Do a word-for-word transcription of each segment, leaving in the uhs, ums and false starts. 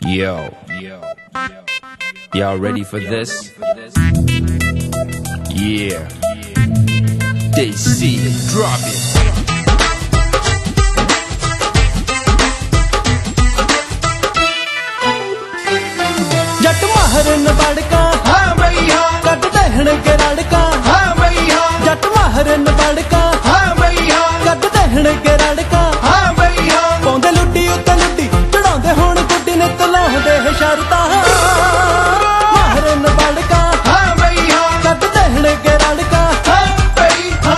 Yo, y'all ready for this? Yeah, they see, drop it. जट महरन बड़का हाँ भैया cut दहन के रड़का हाँ भैया जट महरन बड़का हाँ भैया कट दहन के रड़का हाँ भैया पाउंदे लुड्डी उत्ते लुड्डी चढ़ाउंदे हुण गुड्डी ने तलाउंदे शरतां महरन बड़का हाँ भैया कट दहन के रड़का हाँ भैया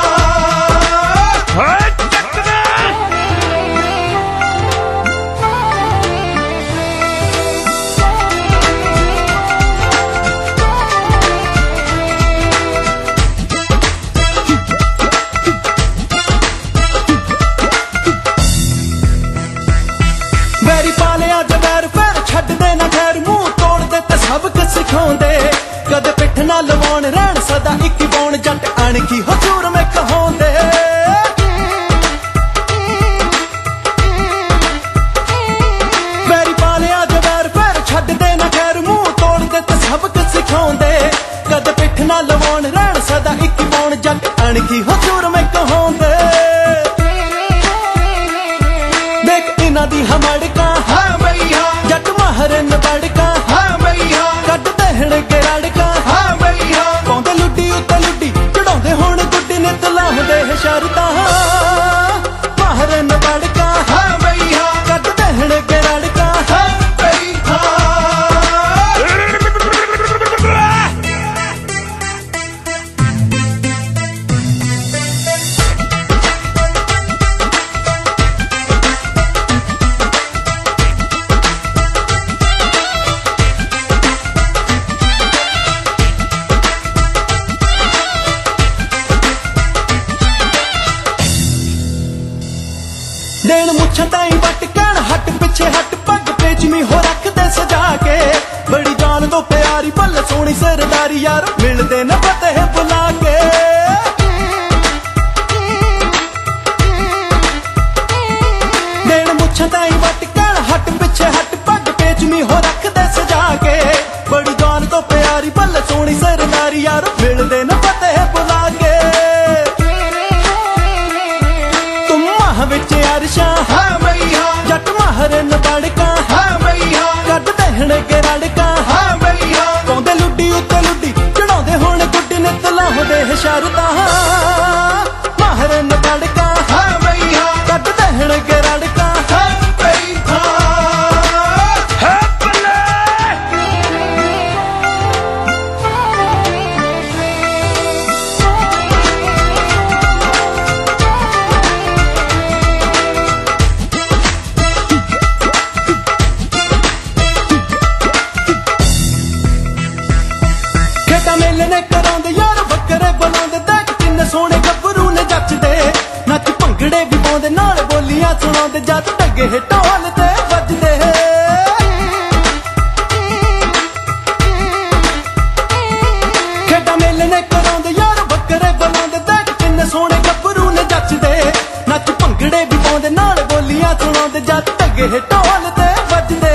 वैरी पालिया जवैर पैर छड्ड दे ना खैर मूंह तोड़ दे ते सबक सिखाउंदे कदे पिठ ना लवाउण रहण सदा इक बौण जट अणखी हुजूर में कहाउंदे वैरी पालिया जवैर पैर छड्ड दे ना खैर मूंह तोड़ दे ते सबक सिखाउंदे कदे पिठ ना लवाउण रहण सदा इक बौण जट अणखी हुजूर में कहाउंदे देख इन्हां दी हमड़का हाँ भैया जट महरन बड़का हाँ भैया कट दहन के रड़का हाँ भैया पाउंदे लुड्डी उत्ते लुड्डी चढ़ाउंदे हुण गुड्डी ने तलाउंदे शरतां महरन बड़का हाँ भैया कट दहन के रड़का हाँ भैया देन मुच्छां ताईं वट कहण हट पिछे हट पग पेचमी हो रख दे सजा के बड़ी जान तो प्यारी भल सोहनी सरदारी यार मिलदे न फतेह बुला के देन मुच्छां ताईं वट कहण हट पिछे हट पग पेचमी हो रख दे सजा के बड़ी जान तो प्यारी भल सोहनी सरदारी यार मिलदे न फतेह बुला के तुम माह विच अरशा हाँ भैया जट महरन बड़का हाँ भैया कट दहन के रड़का हाँ भैया पाउंदे लुड्डी उत्ते लुड्डी चढ़ाउंदे हुण गुड्डी ने तलाउंदे शरतां महरन बड़का हाँ भैया कट दहन के रड़का हाँ भैया खेता मेले ने कराउंदे यार बकरे बुलाउंदे देख किन्ने सोहणे गभरू ने जचदे नच भंगड़े भी पाउंदे नाल बोलियां सुणाउंदे जद डगे ढोल ते वजदे खेता मेले ने कराउंदे यार बकरे बुलाउंदे देख किन्ने सोहणे गभरू ने जचदे नच भंगड़े भी पाउंदे नाल बोलियां सुणाउंदे जद डगे ढोल ते वजदे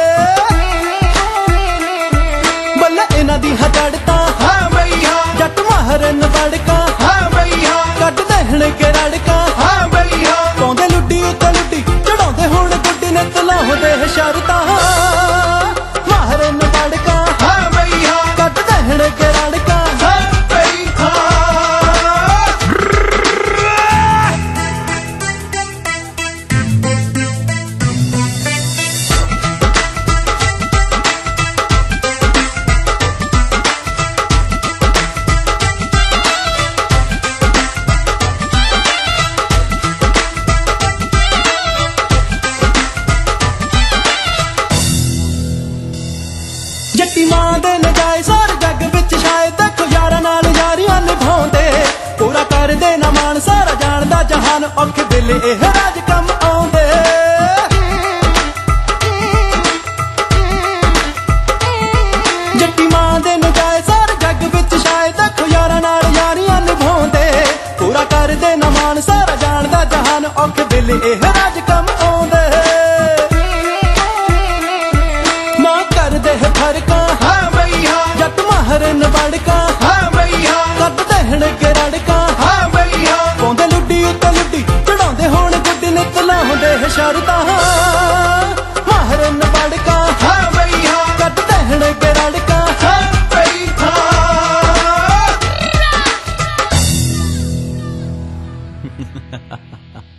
बल्ले इन्हां दी हजड़ता हाँ भैया जट महरन बड़का हाँ भैया कट दहन के रड़का हाँ भैया पाउंदे लुड्डी उत्ते लुड्डी चढ़ाउंदे हुण गुड्डी ने तलाउंदे शरतां महरन बड़का हाँ भैया कट दहन के रड़का हाँ भैया जट्टी मां दे नजाए सारे जग विच छाए देखो यारां नाल यारियां निभाउंदे पूरा कर दे ना मान सारा जानदा जहान औखे दिल एह राज कम आउंदे जट्टी मां दे नजाए सारे जग विच छाए देखो यारां नाल यारियां निभाउंदे पूरा कर दे ना मान सारा जानदा जहान औखे दिल एह राज कम आउंदे माहरन बड़का हाँ भैया कद दहन के रड़का हाँ भैया पाउंदे लुड्डी उत्ते लुड्डी चढ़ाउंदे होण गुड्डी नित लाउंदे शरतां माहरन बड़का हाँ भैया कद दहन के रड़का हाँ भैया Ha ha ha.